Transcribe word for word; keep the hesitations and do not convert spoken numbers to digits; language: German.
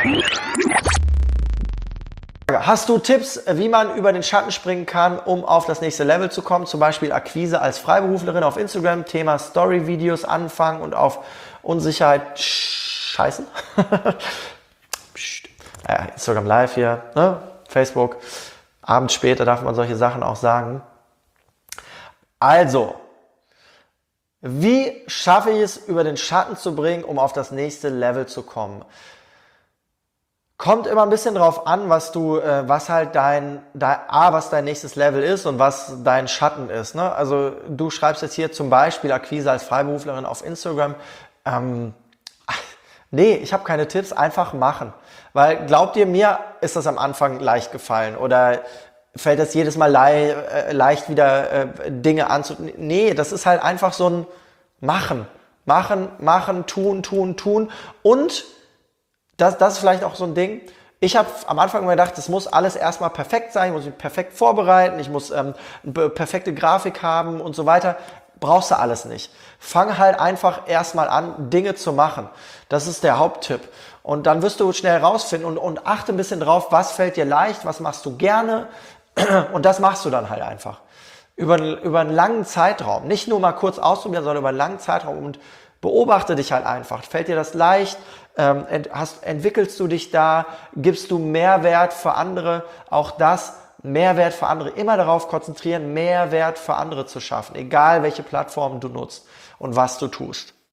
Hast du Tipps, wie man über den Schatten springen kann, um auf das nächste Level zu kommen? Zum Beispiel Akquise als Freiberuflerin auf Instagram, Thema Story-Videos anfangen und auf Unsicherheit scheißen. Ja, Instagram Live hier, ne? Facebook. Abends später darf man solche Sachen auch sagen. Also, wie schaffe ich es, über den Schatten zu bringen, um auf das nächste Level zu kommen? Kommt immer ein bisschen drauf an, was du, äh, was halt dein, dein, A, was dein nächstes Level ist und was dein Schatten ist, ne? Also du schreibst jetzt hier zum Beispiel Akquise als Freiberuflerin auf Instagram. Ähm, nee, ich habe keine Tipps, einfach machen. Weil glaubt ihr, mir ist das am Anfang leicht gefallen oder fällt das jedes Mal le äh, leicht wieder äh, Dinge anzunehmen? Nee, das ist halt einfach so ein Machen. Machen, machen, tun, tun, tun und Das, das ist vielleicht auch so ein Ding. Ich habe am Anfang immer gedacht, das muss alles erstmal perfekt sein, ich muss mich perfekt vorbereiten, ich muss ähm, eine perfekte Grafik haben und so weiter. Brauchst du alles nicht. Fang halt einfach erstmal an, Dinge zu machen. Das ist der Haupttipp. Und dann wirst du schnell rausfinden und, und achte ein bisschen drauf, was fällt dir leicht, was machst du gerne und das machst du dann halt einfach. Über, über einen langen Zeitraum. Nicht nur mal kurz ausprobieren, sondern über einen langen Zeitraum und beobachte dich halt einfach. Fällt dir das leicht? Ähm, ent, hast, entwickelst du dich da? Gibst du Mehrwert für andere? Auch das, Mehrwert für andere. Immer darauf konzentrieren, Mehrwert für andere zu schaffen. Egal welche Plattform du nutzt und was du tust.